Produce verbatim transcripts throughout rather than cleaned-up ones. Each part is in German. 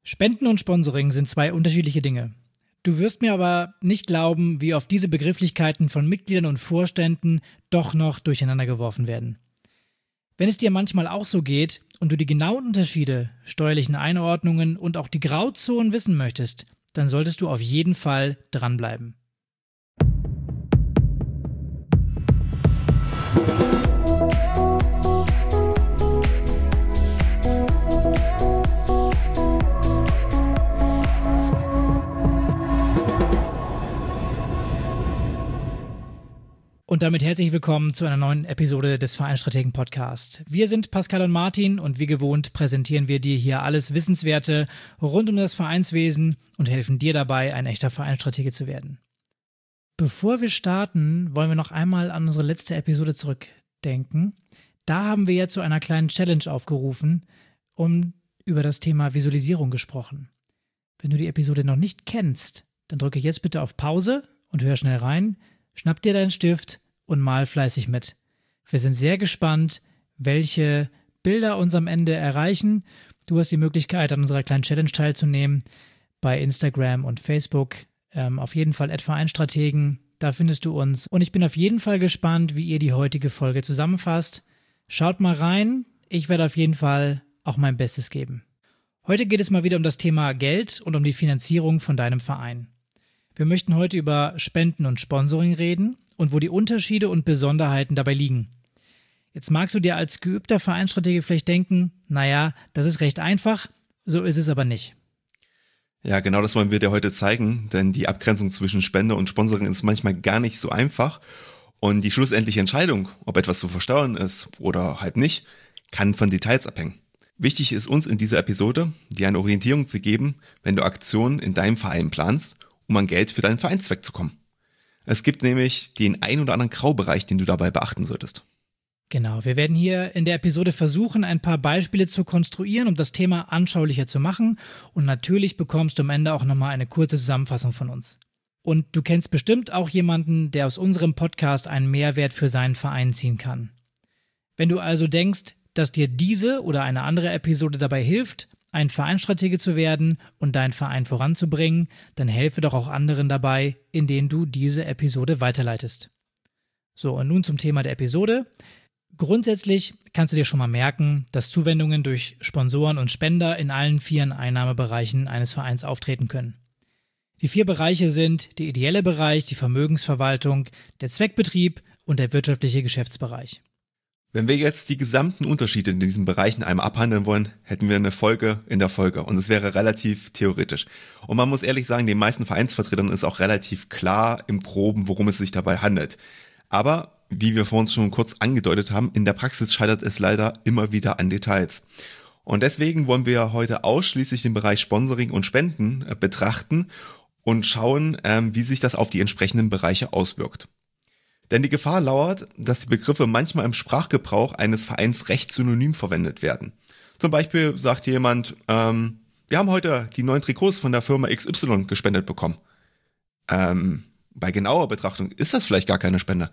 Spenden und Sponsoring sind zwei unterschiedliche Dinge. Du wirst mir aber nicht glauben, wie oft diese Begrifflichkeiten von Mitgliedern und Vorständen doch noch durcheinander geworfen werden. Wenn es dir manchmal auch so geht und du die genauen Unterschiede, steuerlichen Einordnungen und auch die Grauzonen wissen möchtest, dann solltest du auf jeden Fall dranbleiben. Und damit herzlich willkommen zu einer neuen Episode des Vereinsstrategen Podcast. Wir sind Pascal und Martin und wie gewohnt präsentieren wir dir hier alles Wissenswerte rund um das Vereinswesen und helfen dir dabei, ein echter Vereinsstratege zu werden. Bevor wir starten, wollen wir noch einmal an unsere letzte Episode zurückdenken. Da haben wir ja zu einer kleinen Challenge aufgerufen und über das Thema Visualisierung gesprochen. Wenn du die Episode noch nicht kennst, dann drücke jetzt bitte auf Pause und hör schnell rein, schnapp dir deinen Stift und mal fleißig mit. Wir sind sehr gespannt, welche Bilder uns am Ende erreichen. Du hast die Möglichkeit, an unserer kleinen Challenge teilzunehmen bei Instagram und Facebook. Ähm, auf jeden Fall at Vereinsstrategen, da findest du uns. Und ich bin auf jeden Fall gespannt, wie ihr die heutige Folge zusammenfasst. Schaut mal rein, ich werde auf jeden Fall auch mein Bestes geben. Heute geht es mal wieder um das Thema Geld und um die Finanzierung von deinem Verein. Wir möchten heute über Spenden und Sponsoring reden und wo die Unterschiede und Besonderheiten dabei liegen. Jetzt magst du dir als geübter Vereinsstratege vielleicht denken, naja, das ist recht einfach, so ist es aber nicht. Ja, genau das wollen wir dir heute zeigen, denn die Abgrenzung zwischen Spende und Sponsoring ist manchmal gar nicht so einfach und die schlussendliche Entscheidung, ob etwas zu versteuern ist oder halt nicht, kann von Details abhängen. Wichtig ist uns in dieser Episode, dir eine Orientierung zu geben, wenn du Aktionen in deinem Verein planst, um an Geld für deinen Vereinszweck zu kommen. Es gibt nämlich den ein oder anderen Graubereich, den du dabei beachten solltest. Genau, wir werden hier in der Episode versuchen, ein paar Beispiele zu konstruieren, um das Thema anschaulicher zu machen. Und natürlich bekommst du am Ende auch nochmal eine kurze Zusammenfassung von uns. Und du kennst bestimmt auch jemanden, der aus unserem Podcast einen Mehrwert für seinen Verein ziehen kann. Wenn du also denkst, dass dir diese oder eine andere Episode dabei hilft, ein Vereinsstratege zu werden und deinen Verein voranzubringen, dann helfe doch auch anderen dabei, indem du diese Episode weiterleitest. So, und nun zum Thema der Episode. Grundsätzlich kannst du dir schon mal merken, dass Zuwendungen durch Sponsoren und Spender in allen vier Einnahmebereichen eines Vereins auftreten können. Die vier Bereiche sind der ideelle Bereich, die Vermögensverwaltung, der Zweckbetrieb und der wirtschaftliche Geschäftsbereich. Wenn wir jetzt die gesamten Unterschiede in diesen Bereichen einmal abhandeln wollen, hätten wir eine Folge in der Folge und es wäre relativ theoretisch. Und man muss ehrlich sagen, den meisten Vereinsvertretern ist auch relativ klar im Groben, worum es sich dabei handelt. Aber, wie wir vorhin schon kurz angedeutet haben, in der Praxis scheitert es leider immer wieder an Details. Und deswegen wollen wir heute ausschließlich den Bereich Sponsoring und Spenden betrachten und schauen, wie sich das auf die entsprechenden Bereiche auswirkt. Denn die Gefahr lauert, dass die Begriffe manchmal im Sprachgebrauch eines Vereins recht synonym verwendet werden. Zum Beispiel sagt jemand, ähm, wir haben heute die neuen Trikots von der Firma X Y gespendet bekommen. Ähm, bei genauer Betrachtung ist das vielleicht gar keine Spende.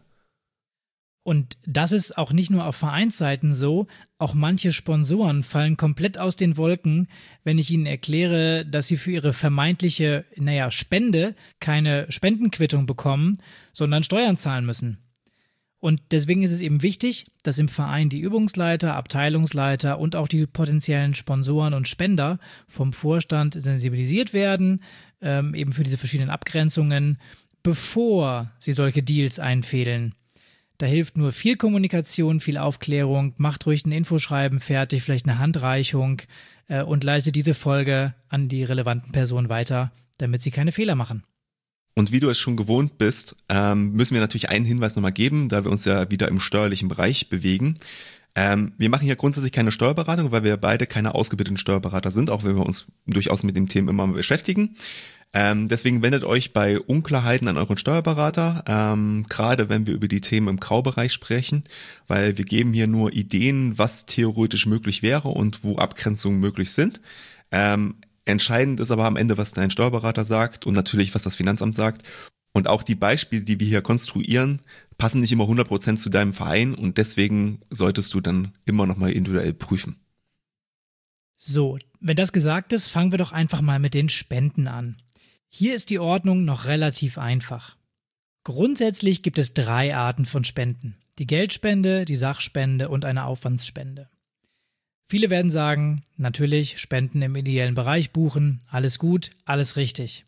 Und das ist auch nicht nur auf Vereinsseiten so, auch manche Sponsoren fallen komplett aus den Wolken, wenn ich ihnen erkläre, dass sie für ihre vermeintliche, naja, Spende keine Spendenquittung bekommen, sondern Steuern zahlen müssen. Und deswegen ist es eben wichtig, dass im Verein die Übungsleiter, Abteilungsleiter und auch die potenziellen Sponsoren und Spender vom Vorstand sensibilisiert werden, ähm, eben für diese verschiedenen Abgrenzungen, bevor sie solche Deals einfädeln. Da hilft nur viel Kommunikation, viel Aufklärung, macht ruhig ein Infoschreiben fertig, vielleicht eine Handreichung äh, und leitet diese Folge an die relevanten Personen weiter, damit sie keine Fehler machen. Und wie du es schon gewohnt bist, ähm, müssen wir natürlich einen Hinweis nochmal geben, da wir uns ja wieder im steuerlichen Bereich bewegen. Ähm, wir machen hier grundsätzlich keine Steuerberatung, weil wir beide keine ausgebildeten Steuerberater sind, auch wenn wir uns durchaus mit dem Thema immer mal beschäftigen. Ähm, deswegen wendet euch bei Unklarheiten an euren Steuerberater, ähm, gerade wenn wir über die Themen im Graubereich sprechen, weil wir geben hier nur Ideen, was theoretisch möglich wäre und wo Abgrenzungen möglich sind. Ähm, entscheidend ist aber am Ende, was dein Steuerberater sagt und natürlich, was das Finanzamt sagt. Und auch die Beispiele, die wir hier konstruieren, passen nicht immer hundert Prozent zu deinem Verein und deswegen solltest du dann immer nochmal individuell prüfen. So, wenn das gesagt ist, fangen wir doch einfach mal mit den Spenden an. Hier ist die Ordnung noch relativ einfach. Grundsätzlich gibt es drei Arten von Spenden. Die Geldspende, die Sachspende und eine Aufwandsspende. Viele werden sagen, natürlich Spenden im ideellen Bereich buchen, alles gut, alles richtig.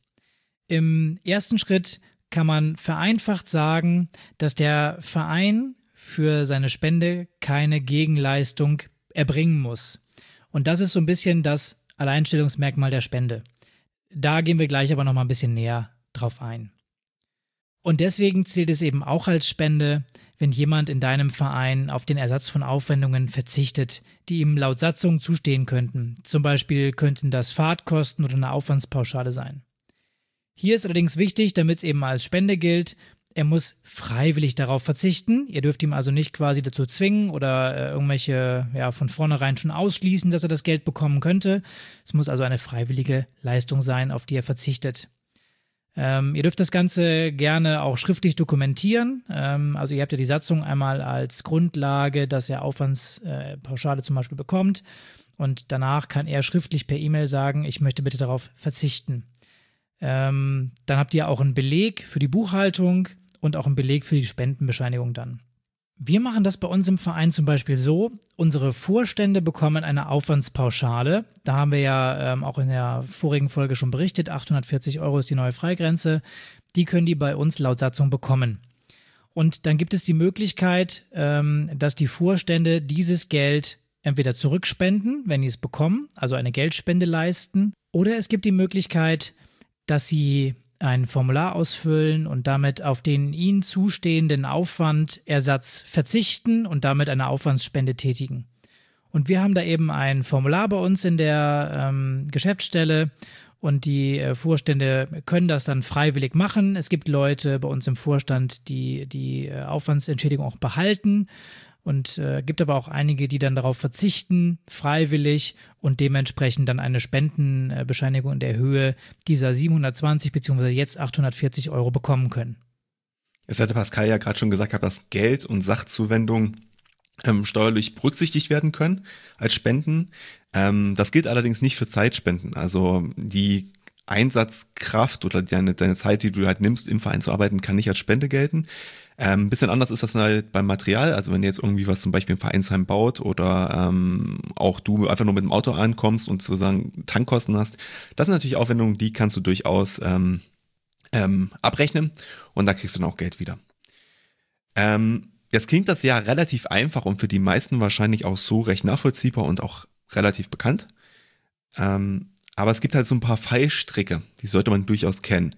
Im ersten Schritt kann man vereinfacht sagen, dass der Verein für seine Spende keine Gegenleistung erbringen muss. Und das ist so ein bisschen das Alleinstellungsmerkmal der Spende. Da gehen wir gleich aber noch mal ein bisschen näher drauf ein. Und deswegen zählt es eben auch als Spende, wenn jemand in deinem Verein auf den Ersatz von Aufwendungen verzichtet, die ihm laut Satzung zustehen könnten. Zum Beispiel könnten das Fahrtkosten oder eine Aufwandspauschale sein. Hier ist allerdings wichtig, damit es eben als Spende gilt, er muss freiwillig darauf verzichten. Ihr dürft ihm also nicht quasi dazu zwingen oder äh, irgendwelche, ja, von vornherein schon ausschließen, dass er das Geld bekommen könnte. Es muss also eine freiwillige Leistung sein, auf die er verzichtet. Ähm, ihr dürft das Ganze gerne auch schriftlich dokumentieren. Ähm, also ihr habt ja die Satzung einmal als Grundlage, dass er Aufwandspauschale äh, zum Beispiel bekommt. Und danach kann er schriftlich per E-Mail sagen, ich möchte bitte darauf verzichten. Ähm, dann habt ihr auch einen Beleg für die Buchhaltung und auch einen Beleg für die Spendenbescheinigung dann. Wir machen das bei uns im Verein zum Beispiel so, unsere Vorstände bekommen eine Aufwandspauschale. Da haben wir ja ähm, auch in der vorigen Folge schon berichtet, achthundertvierzig Euro ist die neue Freigrenze. Die können die bei uns laut Satzung bekommen. Und dann gibt es die Möglichkeit, ähm, dass die Vorstände dieses Geld entweder zurückspenden, wenn sie es bekommen, also eine Geldspende leisten, oder es gibt die Möglichkeit, dass sie ein Formular ausfüllen und damit auf den ihnen zustehenden Aufwandersatz verzichten und damit eine Aufwandsspende tätigen. Und wir haben da eben ein Formular bei uns in der ähm, Geschäftsstelle und die äh, Vorstände können das dann freiwillig machen. Es gibt Leute bei uns im Vorstand, die die äh, Aufwandsentschädigung auch behalten. Und äh, gibt aber auch einige, die dann darauf verzichten, freiwillig und dementsprechend dann eine Spendenbescheinigung in der Höhe dieser siebenhundertzwanzig bzw. jetzt achthundertvierzig Euro bekommen können. Jetzt hatte Pascal ja gerade schon gesagt, dass Geld- und Sachzuwendungen ähm, steuerlich berücksichtigt werden können als Spenden. Ähm, das gilt allerdings nicht für Zeitspenden. Also die Einsatzkraft oder deine, deine Zeit, die du halt nimmst, im Verein zu arbeiten, kann nicht als Spende gelten. Ein ähm, bisschen anders ist das halt beim Material, also wenn ihr jetzt irgendwie was zum Beispiel im Vereinsheim baut oder ähm, auch du einfach nur mit dem Auto ankommst und sozusagen Tankkosten hast, das sind natürlich Aufwendungen, die kannst du durchaus ähm, ähm, abrechnen und da kriegst du dann auch Geld wieder. Ähm, jetzt klingt das ja relativ einfach und für die meisten wahrscheinlich auch so recht nachvollziehbar und auch relativ bekannt, ähm, aber es gibt halt so ein paar Fallstricke, die sollte man durchaus kennen,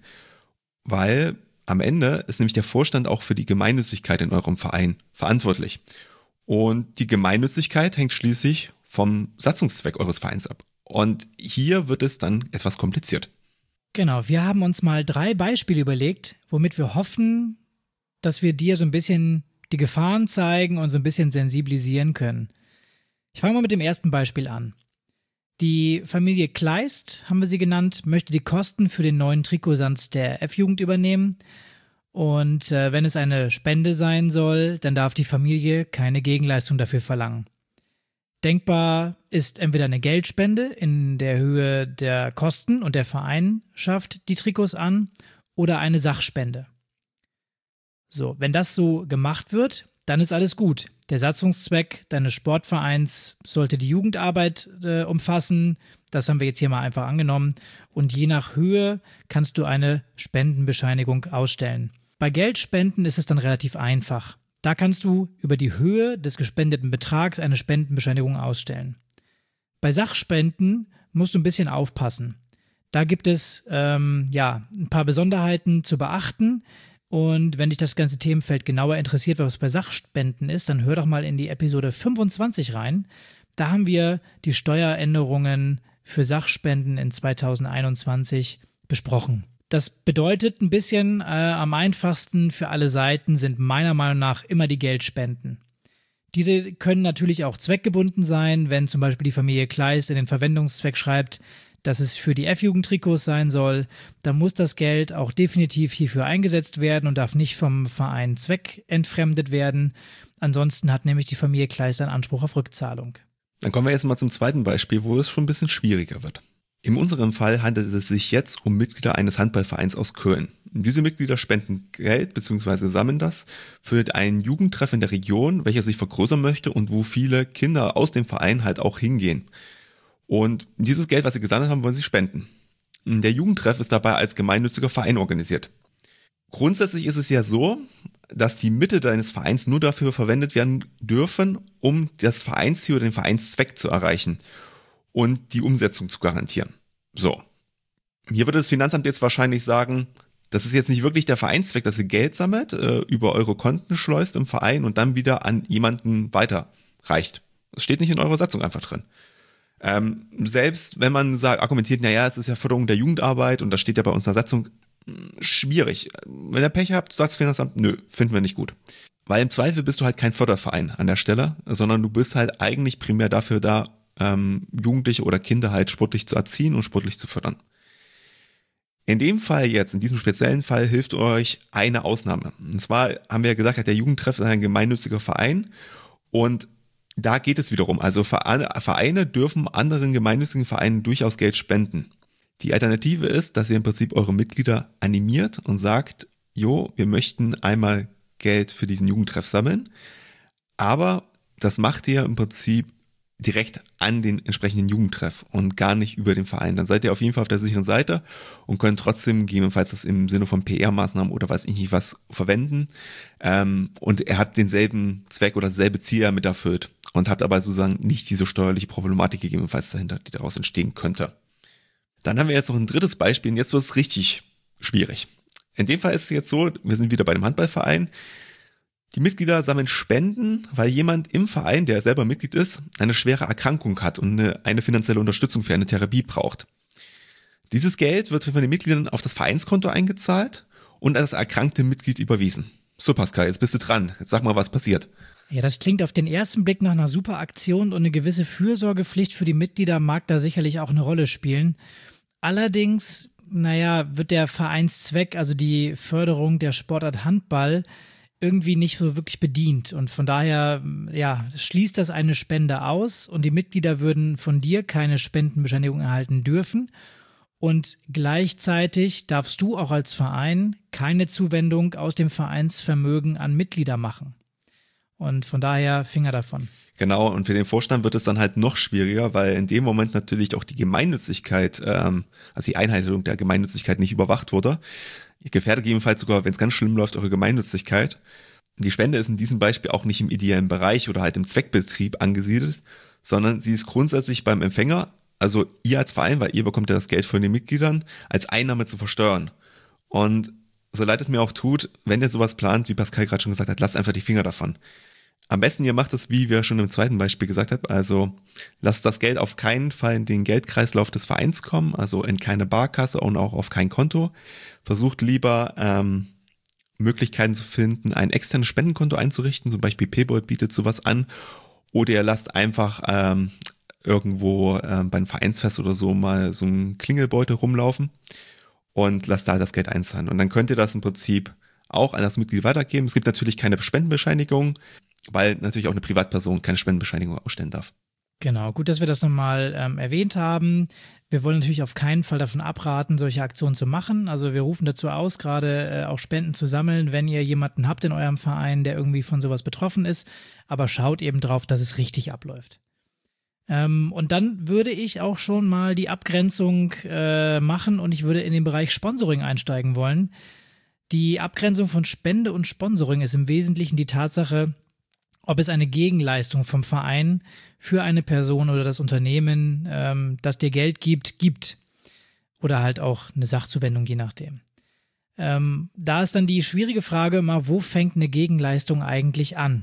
weil am Ende ist nämlich der Vorstand auch für die Gemeinnützigkeit in eurem Verein verantwortlich. Und die Gemeinnützigkeit hängt schließlich vom Satzungszweck eures Vereins ab. Und hier wird es dann etwas kompliziert. Genau, wir haben uns mal drei Beispiele überlegt, womit wir hoffen, dass wir dir so ein bisschen die Gefahren zeigen und so ein bisschen sensibilisieren können. Ich fange mal mit dem ersten Beispiel an. Die Familie Kleist, haben wir sie genannt, möchte die Kosten für den neuen Trikotsatz der F-Jugend übernehmen. Und äh, wenn es eine Spende sein soll, dann darf die Familie keine Gegenleistung dafür verlangen. Denkbar ist entweder eine Geldspende in der Höhe der Kosten und der Verein schafft die Trikots an oder eine Sachspende. So, wenn das so gemacht wird, dann ist alles gut. Der Satzungszweck deines Sportvereins sollte die Jugendarbeit äh, umfassen. Das haben wir jetzt hier mal einfach angenommen. Und je nach Höhe kannst du eine Spendenbescheinigung ausstellen. Bei Geldspenden ist es dann relativ einfach. Da kannst du über die Höhe des gespendeten Betrags eine Spendenbescheinigung ausstellen. Bei Sachspenden musst du ein bisschen aufpassen. Da gibt es ähm, ja, ein paar Besonderheiten zu beachten. Und wenn dich das ganze Themenfeld genauer interessiert, was bei Sachspenden ist, dann hör doch mal in die Episode fünfundzwanzig rein. Da haben wir die Steueränderungen für Sachspenden in zweitausendeinundzwanzig besprochen. Das bedeutet ein bisschen, äh, am einfachsten für alle Seiten sind meiner Meinung nach immer die Geldspenden. Diese können natürlich auch zweckgebunden sein, wenn zum Beispiel die Familie Kleist in den Verwendungszweck schreibt, dass es für die F-Jugend-Trikots sein soll, dann muss das Geld auch definitiv hierfür eingesetzt werden und darf nicht vom Verein zweckentfremdet werden. Ansonsten hat nämlich die Familie Kleist einen Anspruch auf Rückzahlung. Dann kommen wir jetzt mal zum zweiten Beispiel, wo es schon ein bisschen schwieriger wird. In unserem Fall handelt es sich jetzt um Mitglieder eines Handballvereins aus Köln. Diese Mitglieder spenden Geld bzw. sammeln das für einen Jugendtreff in der Region, welcher sich vergrößern möchte und wo viele Kinder aus dem Verein halt auch hingehen. Und dieses Geld, was sie gesammelt haben, wollen sie spenden. Der Jugendtreff ist dabei als gemeinnütziger Verein organisiert. Grundsätzlich ist es ja so, dass die Mittel deines Vereins nur dafür verwendet werden dürfen, um das Vereinsziel oder den Vereinszweck zu erreichen und die Umsetzung zu garantieren. So, hier würde das Finanzamt jetzt wahrscheinlich sagen, das ist jetzt nicht wirklich der Vereinszweck, dass ihr Geld sammelt, äh, über eure Konten schleust im Verein und dann wieder an jemanden weiterreicht. Das steht nicht in eurer Satzung einfach drin. Ähm, selbst wenn man sagt, argumentiert, naja, es ist ja Förderung der Jugendarbeit und das steht ja bei unserer Satzung, schwierig. Wenn ihr Pech habt, sagt das Finanzamt, nö, finden wir nicht gut. Weil im Zweifel bist du halt kein Förderverein an der Stelle, sondern du bist halt eigentlich primär dafür da, ähm, Jugendliche oder Kinder halt sportlich zu erziehen und sportlich zu fördern. In dem Fall jetzt, in diesem speziellen Fall, hilft euch eine Ausnahme. Und zwar haben wir ja gesagt, der Jugendtreff ist ein gemeinnütziger Verein und da geht es wiederum. Also Vereine dürfen anderen gemeinnützigen Vereinen durchaus Geld spenden. Die Alternative ist, dass ihr im Prinzip eure Mitglieder animiert und sagt, jo, wir möchten einmal Geld für diesen Jugendtreff sammeln, aber das macht ihr im Prinzip direkt an den entsprechenden Jugendtreff und gar nicht über den Verein. Dann seid ihr auf jeden Fall auf der sicheren Seite und könnt trotzdem gegebenenfalls das im Sinne von P R-Maßnahmen oder weiß ich nicht was verwenden. Ähm, und ihr habt denselben Zweck oder dasselbe Ziel damit erfüllt und habt aber sozusagen nicht diese steuerliche Problematik gegebenenfalls dahinter, die daraus entstehen könnte. Dann haben wir jetzt noch ein drittes Beispiel und jetzt wird es richtig schwierig. In dem Fall ist es jetzt so, wir sind wieder bei dem Handballverein. Die Mitglieder sammeln Spenden, weil jemand im Verein, der selber Mitglied ist, eine schwere Erkrankung hat und eine, eine finanzielle Unterstützung für eine Therapie braucht. Dieses Geld wird von den Mitgliedern auf das Vereinskonto eingezahlt und an das erkrankte Mitglied überwiesen. So Pascal, jetzt bist du dran. Jetzt sag mal, was passiert. Ja, das klingt auf den ersten Blick nach einer super Aktion und eine gewisse Fürsorgepflicht für die Mitglieder mag da sicherlich auch eine Rolle spielen. Allerdings, naja, wird der Vereinszweck, also die Förderung der Sportart Handball, irgendwie nicht so wirklich bedient und von daher, ja, schließt das eine Spende aus und die Mitglieder würden von dir keine Spendenbescheinigung erhalten dürfen und gleichzeitig darfst du auch als Verein keine Zuwendung aus dem Vereinsvermögen an Mitglieder machen und von daher Finger davon. Genau, und für den Vorstand wird es dann halt noch schwieriger, weil in dem Moment natürlich auch die Gemeinnützigkeit, ähm, also die Einhaltung der Gemeinnützigkeit nicht überwacht wurde. Ihr gefährdet gegebenenfalls sogar, wenn es ganz schlimm läuft, eure Gemeinnützigkeit. Die Spende ist in diesem Beispiel auch nicht im ideellen Bereich oder halt im Zweckbetrieb angesiedelt, sondern sie ist grundsätzlich beim Empfänger, also ihr als Verein, weil ihr bekommt ja das Geld von den Mitgliedern, als Einnahme zu versteuern. Und so leid es mir auch tut, wenn ihr sowas plant, wie Pascal gerade schon gesagt hat, lasst einfach die Finger davon. Am besten ihr macht es, wie wir schon im zweiten Beispiel gesagt haben, also lasst das Geld auf keinen Fall in den Geldkreislauf des Vereins kommen, also in keine Barkasse und auch auf kein Konto. Versucht lieber ähm, Möglichkeiten zu finden, ein externes Spendenkonto einzurichten, zum Beispiel PayPal bietet sowas an, oder ihr lasst einfach ähm, irgendwo ähm, beim Vereinsfest oder so mal so einen Klingelbeutel rumlaufen und lasst da das Geld einzahlen. Und dann könnt ihr das im Prinzip auch an das Mitglied weitergeben. Es gibt natürlich keine Spendenbescheinigung, weil natürlich auch eine Privatperson keine Spendenbescheinigung ausstellen darf. Genau, gut, dass wir das nochmal ähm, erwähnt haben. Wir wollen natürlich auf keinen Fall davon abraten, solche Aktionen zu machen. Also wir rufen dazu aus, gerade äh, auch Spenden zu sammeln, wenn ihr jemanden habt in eurem Verein, der irgendwie von sowas betroffen ist. Aber schaut eben drauf, dass es richtig abläuft. Ähm, und dann würde ich auch schon mal die Abgrenzung äh, machen und ich würde in den Bereich Sponsoring einsteigen wollen. Die Abgrenzung von Spende und Sponsoring ist im Wesentlichen die Tatsache, ob es eine Gegenleistung vom Verein für eine Person oder das Unternehmen, ähm, das dir Geld gibt, gibt. Oder halt auch eine Sachzuwendung, je nachdem. Ähm, da ist dann die schwierige Frage immer, wo fängt eine Gegenleistung eigentlich an?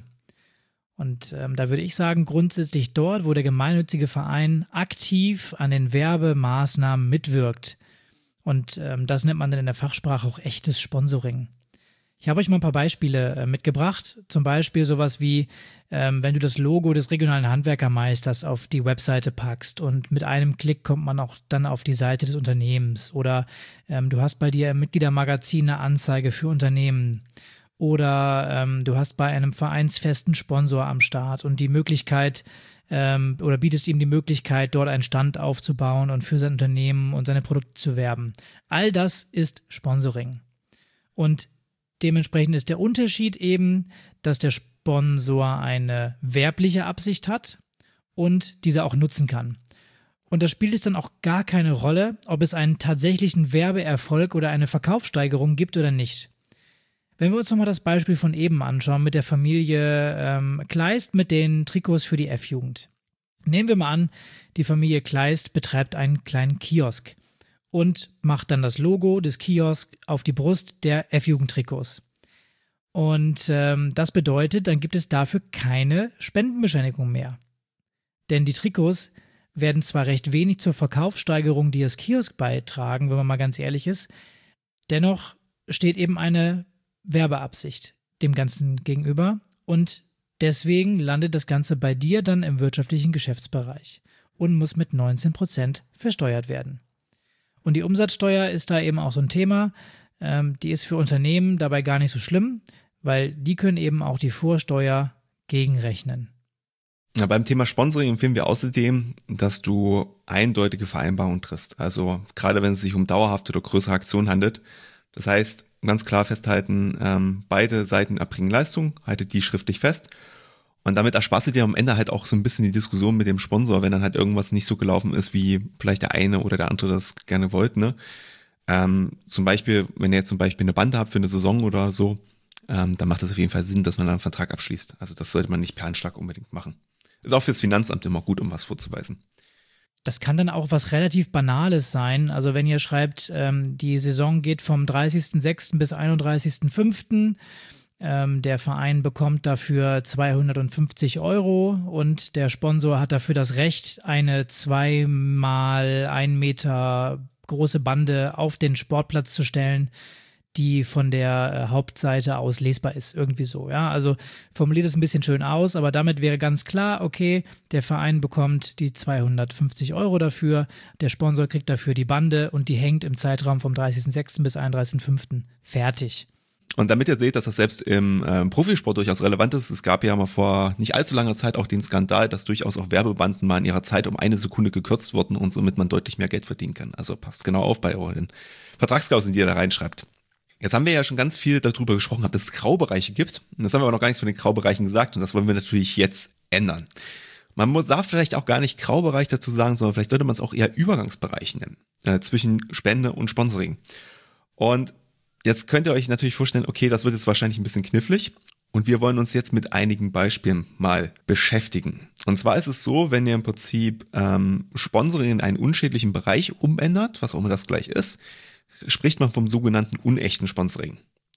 Und ähm, da würde ich sagen, grundsätzlich dort, wo der gemeinnützige Verein aktiv an den Werbemaßnahmen mitwirkt. Und ähm, das nennt man dann in der Fachsprache auch echtes Sponsoring. Ich habe euch mal ein paar Beispiele äh, mitgebracht. Zum Beispiel sowas wie, ähm, wenn du das Logo des regionalen Handwerkermeisters auf die Webseite packst und mit einem Klick kommt man auch dann auf die Seite des Unternehmens. Oder ähm, du hast bei dir im Mitgliedermagazin eine Anzeige für Unternehmen. Oder ähm, du hast bei einem vereinsfesten Sponsor am Start und die Möglichkeit, ähm, oder bietest ihm die Möglichkeit, dort einen Stand aufzubauen und für sein Unternehmen und seine Produkte zu werben. All das ist Sponsoring. Und dementsprechend ist der Unterschied eben, dass der Sponsor eine werbliche Absicht hat und diese auch nutzen kann. Und da spielt es dann auch gar keine Rolle, ob es einen tatsächlichen Werbeerfolg oder eine Verkaufssteigerung gibt oder nicht. Wenn wir uns nochmal das Beispiel von eben anschauen mit der Familie ähm, Kleist mit den Trikots für die F-Jugend. Nehmen wir mal an, die Familie Kleist betreibt einen kleinen Kiosk und macht dann das Logo des Kiosks auf die Brust der F-Jugend-Trikots. Und ähm, das bedeutet, dann gibt es dafür keine Spendenbescheinigung mehr. Denn die Trikots werden zwar recht wenig zur Verkaufssteigerung des Kiosk beitragen, wenn man mal ganz ehrlich ist, dennoch steht eben eine Werbeabsicht dem Ganzen gegenüber und deswegen landet das Ganze bei dir dann im wirtschaftlichen Geschäftsbereich und muss mit neunzehn Prozent versteuert werden. Und die Umsatzsteuer ist da eben auch so ein Thema, ähm, die ist für Unternehmen dabei gar nicht so schlimm, weil die können eben auch die Vorsteuer gegenrechnen. Ja, beim Thema Sponsoring empfehlen wir außerdem, dass du eindeutige Vereinbarungen triffst. Also gerade wenn es sich um dauerhafte oder größere Aktionen handelt. Das heißt, ganz klar festhalten, ähm, beide Seiten erbringen Leistung, haltet die schriftlich fest. Und damit ersparst du dir am Ende halt auch so ein bisschen die Diskussion mit dem Sponsor, wenn dann halt irgendwas nicht so gelaufen ist, wie vielleicht der eine oder der andere das gerne wollte. Ne? Ähm, zum Beispiel, wenn ihr jetzt zum Beispiel eine Bande habt für eine Saison oder so, ähm, dann macht es auf jeden Fall Sinn, dass man dann einen Vertrag abschließt. Also das sollte man nicht per Handschlag unbedingt machen. Ist auch fürs Finanzamt immer gut, um was vorzuweisen. Das kann dann auch was relativ Banales sein. Also wenn ihr schreibt, ähm, die Saison geht vom dreißigsten sechsten bis einunddreißigsten fünften Ähm, der Verein bekommt dafür zweihundertfünfzig Euro und der Sponsor hat dafür das Recht, eine zweimal ein Meter große Bande auf den Sportplatz zu stellen, die von der äh, Hauptseite aus lesbar ist, irgendwie so, ja, also formuliert es ein bisschen schön aus, aber damit wäre ganz klar, okay, der Verein bekommt die zweihundertfünfzig Euro dafür, der Sponsor kriegt dafür die Bande und die hängt im Zeitraum vom dreißigsten sechsten bis einunddreißigsten fünften fertig. Und damit ihr seht, dass das selbst im äh, Profisport durchaus relevant ist, es gab ja mal vor nicht allzu langer Zeit auch den Skandal, dass durchaus auch Werbebanden mal in ihrer Zeit um eine Sekunde gekürzt wurden und somit man deutlich mehr Geld verdienen kann. Also passt genau auf bei euren Vertragsklauseln, die ihr da reinschreibt. Jetzt haben wir ja schon ganz viel darüber gesprochen, dass es Graubereiche gibt. Und das haben wir aber noch gar nichts von den Graubereichen gesagt und das wollen wir natürlich jetzt ändern. Man muss, darf vielleicht auch gar nicht Graubereich dazu sagen, sondern vielleicht sollte man es auch eher Übergangsbereich nennen, äh, zwischen Spende und Sponsoring. Und jetzt könnt ihr euch natürlich vorstellen, okay, das wird jetzt wahrscheinlich ein bisschen knifflig und wir wollen uns jetzt mit einigen Beispielen mal beschäftigen. Und zwar ist es so, wenn ihr im Prinzip ähm, Sponsoring in einen unschädlichen Bereich umändert, was auch immer das gleich ist, spricht man vom sogenannten unechten Sponsoring.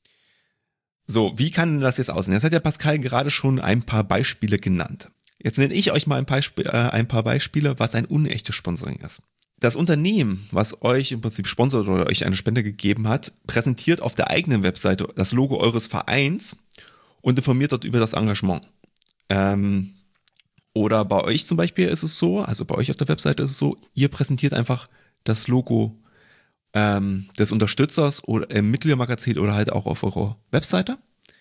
So, wie kann das jetzt aussehen? Jetzt hat ja Pascal gerade schon ein paar Beispiele genannt. Jetzt nenne ich euch mal ein, Beispiel, äh, ein paar Beispiele, was ein unechtes Sponsoring ist. Das Unternehmen, was euch im Prinzip sponsort oder euch eine Spende gegeben hat, präsentiert auf der eigenen Webseite das Logo eures Vereins und informiert dort über das Engagement. Ähm, oder bei euch zum Beispiel ist es so, also bei euch auf der Webseite ist es so, ihr präsentiert einfach das Logo ähm, des Unterstützers oder im Mitgliedermagazin oder halt auch auf eurer Webseite.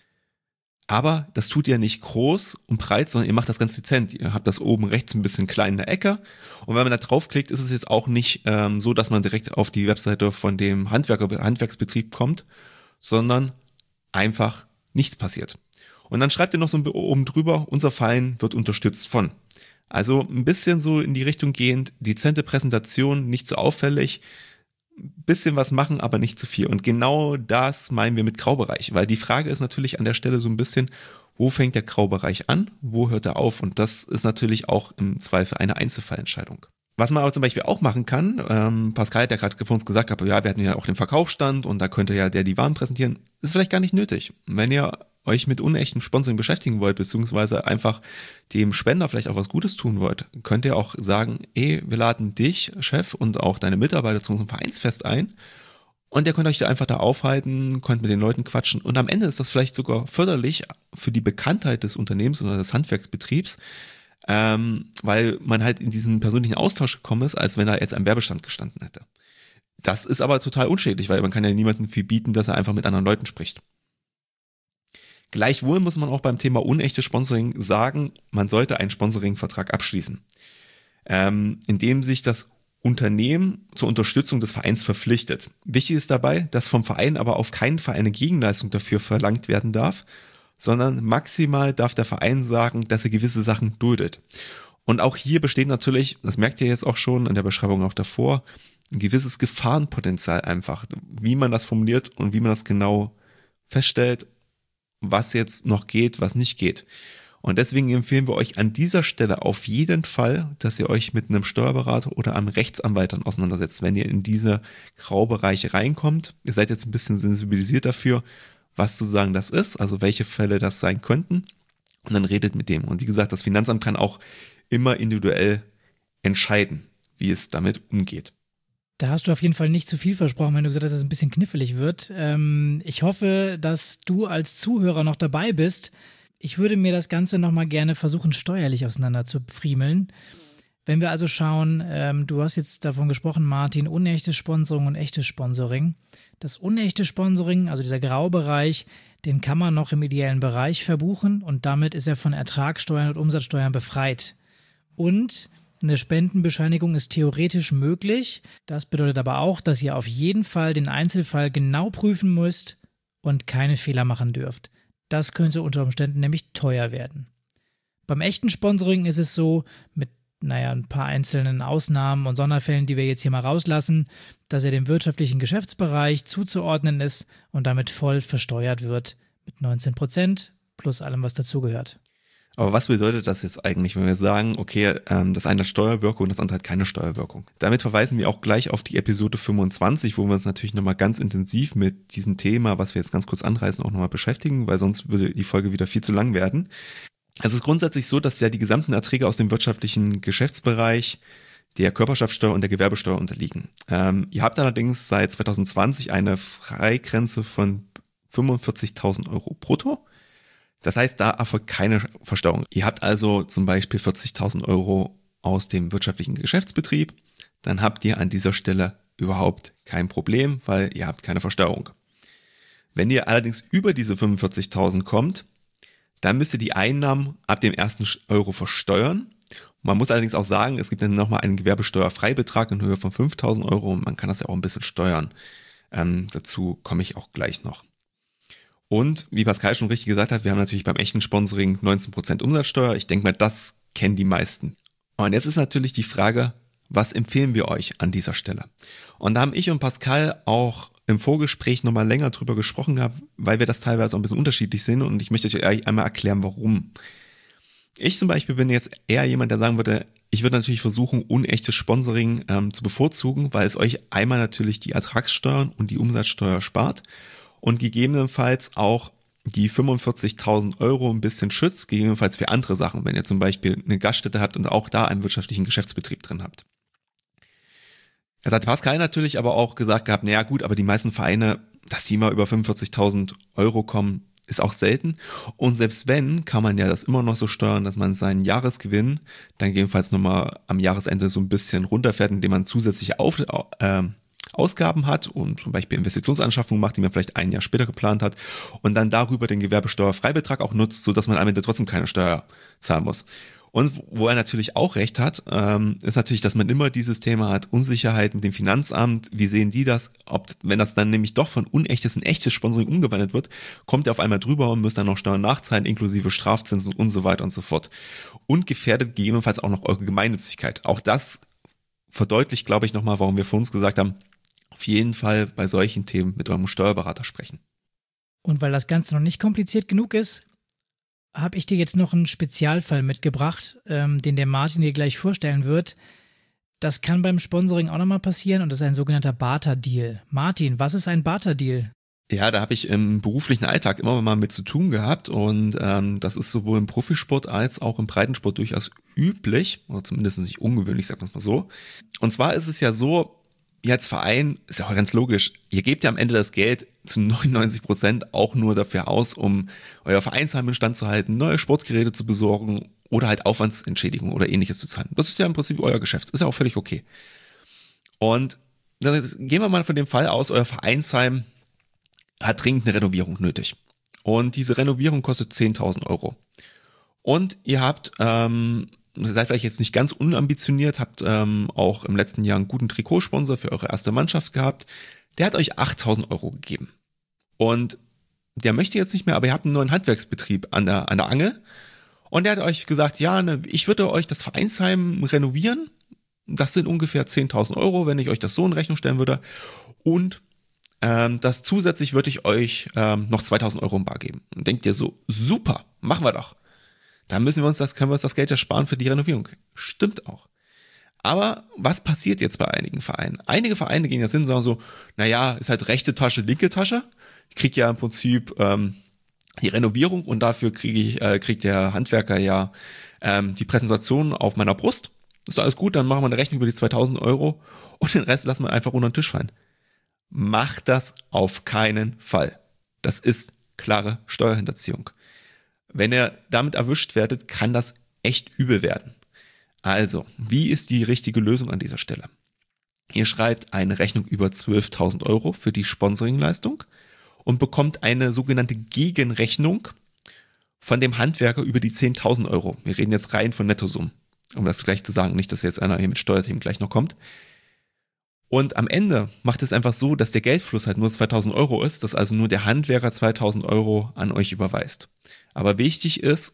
Aber das tut ihr nicht groß und breit, sondern ihr macht das ganz dezent. Ihr habt das oben rechts ein bisschen klein in der Ecke. Und wenn man da draufklickt, ist es jetzt auch nicht ähm, so, dass man direkt auf die Webseite von dem Handwerker, Handwerksbetrieb kommt, sondern einfach nichts passiert. Und dann schreibt ihr noch so oben drüber, unser Verein wird unterstützt von. Also ein bisschen so in die Richtung gehend, dezente Präsentation, nicht so auffällig, bisschen was machen, aber nicht zu viel. Und genau das meinen wir mit Graubereich, weil die Frage ist natürlich an der Stelle so ein bisschen, wo fängt der Graubereich an, wo hört er auf? Und das ist natürlich auch im Zweifel eine Einzelfallentscheidung. Was man aber zum Beispiel auch machen kann, ähm, Pascal hat ja gerade vor uns gesagt, aber ja, wir hatten ja auch den Verkaufsstand und da könnte ja der die Waren präsentieren, ist vielleicht gar nicht nötig. Wenn ihr euch mit unechtem Sponsoring beschäftigen wollt, beziehungsweise einfach dem Spender vielleicht auch was Gutes tun wollt, könnt ihr auch sagen, ey, wir laden dich, Chef, und auch deine Mitarbeiter zu unserem Vereinsfest ein und ihr könnt euch da einfach da aufhalten, könnt mit den Leuten quatschen und am Ende ist das vielleicht sogar förderlich für die Bekanntheit des Unternehmens oder des Handwerksbetriebs, ähm, weil man halt in diesen persönlichen Austausch gekommen ist, als wenn er jetzt am Werbestand gestanden hätte. Das ist aber total unschädlich, weil man kann ja niemandem viel bieten, dass er einfach mit anderen Leuten spricht. Gleichwohl muss man auch beim Thema unechtes Sponsoring sagen, man sollte einen Sponsoringvertrag abschließen, ähm, in dem sich das Unternehmen zur Unterstützung des Vereins verpflichtet. Wichtig ist dabei, dass vom Verein aber auf keinen Fall eine Gegenleistung dafür verlangt werden darf, sondern maximal darf der Verein sagen, dass er gewisse Sachen duldet. Und auch hier besteht natürlich, das merkt ihr jetzt auch schon in der Beschreibung auch davor, ein gewisses Gefahrenpotenzial einfach, wie man das formuliert und wie man das genau feststellt, was jetzt noch geht, was nicht geht. Und deswegen empfehlen wir euch an dieser Stelle auf jeden Fall, dass ihr euch mit einem Steuerberater oder einem Rechtsanwalt dann auseinandersetzt, wenn ihr in diese Graubereiche reinkommt. Ihr seid jetzt ein bisschen sensibilisiert dafür, was zu sagen das ist, also welche Fälle das sein könnten. Und dann redet mit dem. Und wie gesagt, das Finanzamt kann auch immer individuell entscheiden, wie es damit umgeht. Da hast du auf jeden Fall nicht zu viel versprochen, wenn du gesagt hast, dass es ein bisschen knifflig wird. Ähm, ich hoffe, dass du als Zuhörer noch dabei bist. Ich würde mir das Ganze nochmal gerne versuchen, steuerlich auseinander zu friemeln. Wenn wir also schauen, ähm, du hast jetzt davon gesprochen, Martin, unechtes Sponsoring und echtes Sponsoring. Das unechte Sponsoring, also dieser Graubereich, den kann man noch im ideellen Bereich verbuchen und damit ist er von Ertragssteuern und Umsatzsteuern befreit. Und eine Spendenbescheinigung ist theoretisch möglich. Das bedeutet aber auch, dass ihr auf jeden Fall den Einzelfall genau prüfen müsst und keine Fehler machen dürft. Das könnte unter Umständen nämlich teuer werden. Beim echten Sponsoring ist es so, mit naja, ein paar einzelnen Ausnahmen und Sonderfällen, die wir jetzt hier mal rauslassen, dass er dem wirtschaftlichen Geschäftsbereich zuzuordnen ist und damit voll versteuert wird mit neunzehn Prozent plus allem, was dazugehört. Aber was bedeutet das jetzt eigentlich, wenn wir sagen, okay, ähm, das eine hat Steuerwirkung und das andere hat keine Steuerwirkung? Damit verweisen wir auch gleich auf die Episode fünfundzwanzig, wo wir uns natürlich nochmal ganz intensiv mit diesem Thema, was wir jetzt ganz kurz anreißen, auch nochmal beschäftigen, weil sonst würde die Folge wieder viel zu lang werden. Es ist grundsätzlich so, dass ja die gesamten Erträge aus dem wirtschaftlichen Geschäftsbereich der Körperschaftsteuer und der Gewerbesteuer unterliegen. Ähm, ihr habt allerdings seit zwanzig zwanzig eine Freigrenze von fünfundvierzigtausend Euro brutto. Das heißt, da erfolgt keine Versteuerung. Ihr habt also zum Beispiel vierzigtausend Euro aus dem wirtschaftlichen Geschäftsbetrieb, dann habt ihr an dieser Stelle überhaupt kein Problem, weil ihr habt keine Versteuerung. Wenn ihr allerdings über diese fünfundvierzigtausend kommt, dann müsst ihr die Einnahmen ab dem ersten Euro versteuern. Man muss allerdings auch sagen, es gibt dann nochmal einen Gewerbesteuerfreibetrag in Höhe von fünftausend Euro und man kann das ja auch ein bisschen steuern. Ähm, dazu komme ich auch gleich noch. Und wie Pascal schon richtig gesagt hat, wir haben natürlich beim echten Sponsoring neunzehn Prozent Umsatzsteuer. Ich denke mal, das kennen die meisten. Und jetzt ist natürlich die Frage, was empfehlen wir euch an dieser Stelle? Und da haben ich und Pascal auch im Vorgespräch nochmal länger drüber gesprochen gehabt, weil wir das teilweise auch ein bisschen unterschiedlich sehen und ich möchte euch einmal erklären, warum. Ich zum Beispiel bin jetzt eher jemand, der sagen würde, ich würde natürlich versuchen, unechtes Sponsoring ähm, zu bevorzugen, weil es euch einmal natürlich die Ertragssteuern und die Umsatzsteuer spart und gegebenenfalls auch die fünfundvierzigtausend Euro ein bisschen schützt, gegebenenfalls für andere Sachen, wenn ihr zum Beispiel eine Gaststätte habt und auch da einen wirtschaftlichen Geschäftsbetrieb drin habt. Es hat Pascal natürlich aber auch gesagt gehabt, naja gut, aber die meisten Vereine, dass die mal über fünfundvierzigtausend Euro kommen, ist auch selten. Und selbst wenn, kann man ja das immer noch so steuern, dass man seinen Jahresgewinn dann gegebenenfalls nochmal am Jahresende so ein bisschen runterfährt, indem man zusätzliche Auf, äh, Ausgaben hat und zum Beispiel Investitionsanschaffungen macht, die man vielleicht ein Jahr später geplant hat und dann darüber den Gewerbesteuerfreibetrag auch nutzt, sodass man am Ende trotzdem keine Steuer zahlen muss. Und wo er natürlich auch recht hat, ähm, ist natürlich, dass man immer dieses Thema hat, Unsicherheit mit dem Finanzamt, wie sehen die das, ob, wenn das dann nämlich doch von unechtes in echtes Sponsoring umgewandelt wird, kommt er auf einmal drüber und muss dann noch Steuern nachzahlen, inklusive Strafzinsen und so weiter und so fort. Und gefährdet gegebenenfalls auch noch eure Gemeinnützigkeit. Auch das verdeutlicht, glaube ich, nochmal, warum wir vor uns gesagt haben, auf jeden Fall bei solchen Themen mit eurem Steuerberater sprechen. Und weil das Ganze noch nicht kompliziert genug ist, habe ich dir jetzt noch einen Spezialfall mitgebracht, ähm, den der Martin dir gleich vorstellen wird. Das kann beim Sponsoring auch nochmal passieren und das ist ein sogenannter Barter-Deal. Martin, was ist ein Barter-Deal? Ja, da habe ich im beruflichen Alltag immer mal mit zu tun gehabt und ähm, das ist sowohl im Profisport als auch im Breitensport durchaus üblich, oder zumindest nicht ungewöhnlich, sagt man es mal so. Und zwar ist es ja so, ihr als Verein, ist ja auch ganz logisch, ihr gebt ja am Ende das Geld zu neunundneunzig Prozent auch nur dafür aus, um euer Vereinsheim in Stand zu halten, neue Sportgeräte zu besorgen oder halt Aufwandsentschädigung oder ähnliches zu zahlen. Das ist ja im Prinzip euer Geschäft, ist ja auch völlig okay. Und dann gehen wir mal von dem Fall aus, euer Vereinsheim hat dringend eine Renovierung nötig. und diese Renovierung kostet zehntausend Euro. Und ihr habt, ähm, seid vielleicht jetzt nicht ganz unambitioniert, habt ähm, auch im letzten Jahr einen guten Trikotsponsor für eure erste Mannschaft gehabt. Der hat euch achttausend Euro gegeben. Und der möchte jetzt nicht mehr, aber ihr habt einen neuen Handwerksbetrieb an der, an der Angel. Und der hat euch gesagt, ja, ne, ich würde euch das Vereinsheim renovieren. Das sind ungefähr zehntausend Euro, wenn ich euch das so in Rechnung stellen würde. Und ähm, das zusätzlich würde ich euch ähm, noch zweitausend Euro im Bar geben. Und denkt ihr so, super, machen wir doch. Dann müssen wir uns das, können wir uns das Geld ja sparen für die Renovierung. Stimmt auch. Aber was passiert jetzt bei einigen Vereinen? Einige Vereine gehen jetzt hin und sagen so, naja, ist halt rechte Tasche, linke Tasche. Ich kriege ja im Prinzip ähm, die Renovierung und dafür kriege ich, äh, kriegt der Handwerker ja ähm, die Präsentation auf meiner Brust. Ist alles gut, dann machen wir eine Rechnung über die zweitausend Euro und den Rest lassen wir einfach unter den Tisch fallen. Macht das auf keinen Fall. Das ist klare Steuerhinterziehung. Wenn ihr damit erwischt werdet, kann das echt übel werden. Also, wie ist die richtige Lösung an dieser Stelle? Ihr schreibt eine Rechnung über zwölftausend Euro für die Sponsoringleistung und bekommt eine sogenannte Gegenrechnung von dem Handwerker über die zehntausend Euro. Wir reden jetzt rein von Nettosummen, um das gleich zu sagen, nicht, dass jetzt einer hier mit Steuerthemen gleich noch kommt. Und am Ende macht es einfach so, dass der Geldfluss halt nur zweitausend Euro ist, dass also nur der Handwerker zweitausend Euro an euch überweist. Aber wichtig ist,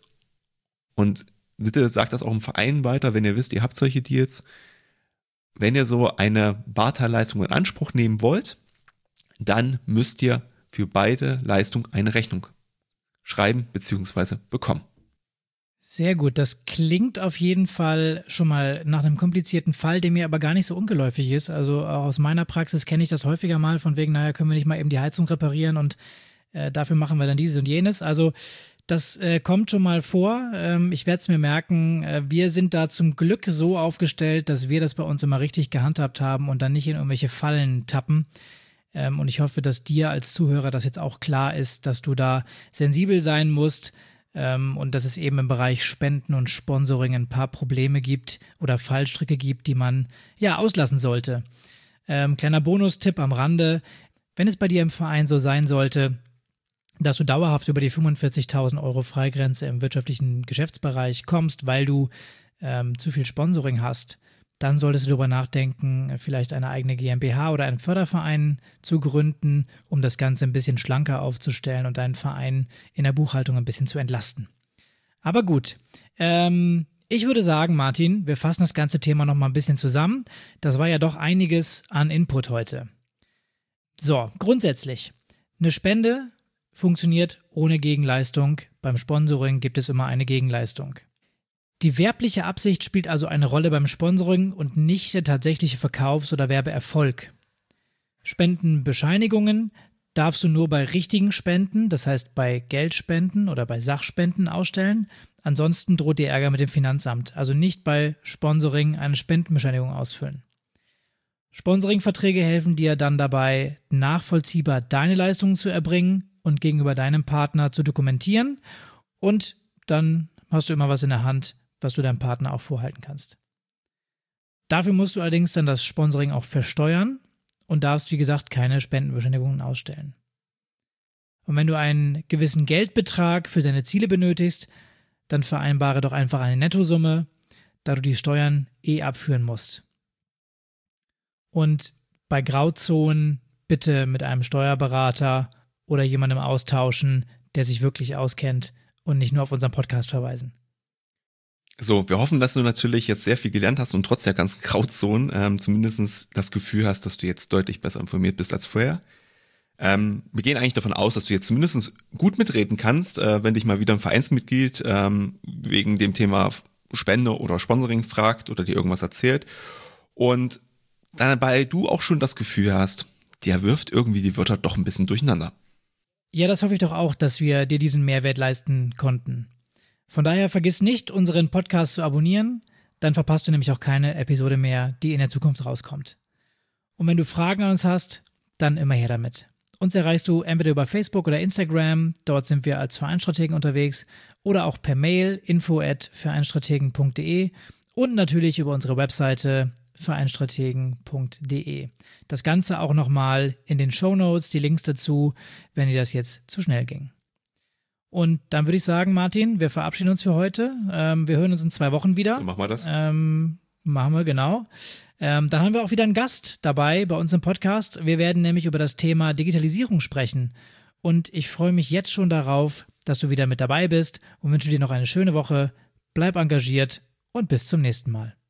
und bitte sagt das auch im Verein weiter, wenn ihr wisst, ihr habt solche Deals, wenn ihr so eine Barterleistung in Anspruch nehmen wollt, dann müsst ihr für beide Leistungen eine Rechnung schreiben bzw. bekommen. Sehr gut, das klingt auf jeden Fall schon mal nach einem komplizierten Fall, der mir aber gar nicht so ungeläufig ist. Also auch aus meiner Praxis kenne ich das häufiger mal, von wegen, naja, können wir nicht mal eben die Heizung reparieren und äh, dafür machen wir dann dieses und jenes. Also das äh, kommt schon mal vor. Ähm, ich werde es mir merken, äh, wir sind da zum Glück so aufgestellt, dass wir das bei uns immer richtig gehandhabt haben und dann nicht in irgendwelche Fallen tappen. Ähm, und ich hoffe, dass dir als Zuhörer das jetzt auch klar ist, dass du da sensibel sein musst, ähm, und dass es eben im Bereich Spenden und Sponsoring ein paar Probleme gibt oder Fallstricke gibt, die man ja auslassen sollte. Ähm, kleiner Bonustipp am Rande: Wenn es bei dir im Verein so sein sollte, dass du dauerhaft über die fünfundvierzigtausend Euro Freigrenze im wirtschaftlichen Geschäftsbereich kommst, weil du ähm, zu viel Sponsoring hast, dann solltest du darüber nachdenken, vielleicht eine eigene GmbH oder einen Förderverein zu gründen, um das Ganze ein bisschen schlanker aufzustellen und deinen Verein in der Buchhaltung ein bisschen zu entlasten. Aber gut, ähm, ich würde sagen, Martin, wir fassen das ganze Thema noch mal ein bisschen zusammen. Das war ja doch einiges an Input heute. So, grundsätzlich, eine Spende funktioniert ohne Gegenleistung. Beim Sponsoring gibt es immer eine Gegenleistung. Die werbliche Absicht spielt also eine Rolle beim Sponsoring und nicht der tatsächliche Verkaufs- oder Werbeerfolg. Spendenbescheinigungen darfst du nur bei richtigen Spenden, das heißt bei Geldspenden oder bei Sachspenden ausstellen. Ansonsten droht dir Ärger mit dem Finanzamt, also nicht bei Sponsoring eine Spendenbescheinigung ausfüllen. Sponsoringverträge helfen dir dann dabei, nachvollziehbar deine Leistungen zu erbringen und gegenüber deinem Partner zu dokumentieren, und dann hast du immer was in der Hand, was du deinem Partner auch vorhalten kannst. Dafür musst du allerdings dann das Sponsoring auch versteuern und darfst, wie gesagt, keine Spendenbescheinigungen ausstellen. Und wenn du einen gewissen Geldbetrag für deine Ziele benötigst, dann vereinbare doch einfach eine Nettosumme, da du die Steuern eh abführen musst. Und bei Grauzonen bitte mit einem Steuerberater oder jemandem austauschen, der sich wirklich auskennt, und nicht nur auf unseren Podcast verweisen. So, wir hoffen, dass du natürlich jetzt sehr viel gelernt hast und trotz der ganzen Grauzonen ähm, zumindest das Gefühl hast, dass du jetzt deutlich besser informiert bist als vorher. Ähm, wir gehen eigentlich davon aus, dass du jetzt zumindest gut mitreden kannst, äh, wenn dich mal wieder ein Vereinsmitglied ähm, wegen dem Thema Spende oder Sponsoring fragt oder dir irgendwas erzählt und dabei du auch schon das Gefühl hast, der wirft irgendwie die Wörter doch ein bisschen durcheinander. Ja, das hoffe ich doch auch, dass wir dir diesen Mehrwert leisten konnten. Von daher vergiss nicht, unseren Podcast zu abonnieren, dann verpasst du nämlich auch keine Episode mehr, die in der Zukunft rauskommt. Und wenn du Fragen an uns hast, dann immer her damit. Uns erreichst du entweder über Facebook oder Instagram, dort sind wir als Vereinsstrategen unterwegs, oder auch per Mail info at vereinsstrategen punkt de und natürlich über unsere Webseite vereinsstrategen punkt de. Das Ganze auch nochmal in den Shownotes, die Links dazu, wenn dir das jetzt zu schnell ging. Und dann würde ich sagen, Martin, wir verabschieden uns für heute. Ähm, wir hören uns in zwei Wochen wieder. So machen wir das. Ähm, machen wir, genau. Ähm, dann haben wir auch wieder einen Gast dabei bei uns im Podcast. Wir werden nämlich über das Thema Digitalisierung sprechen. Und ich freue mich jetzt schon darauf, dass du wieder mit dabei bist und wünsche dir noch eine schöne Woche. Bleib engagiert und bis zum nächsten Mal.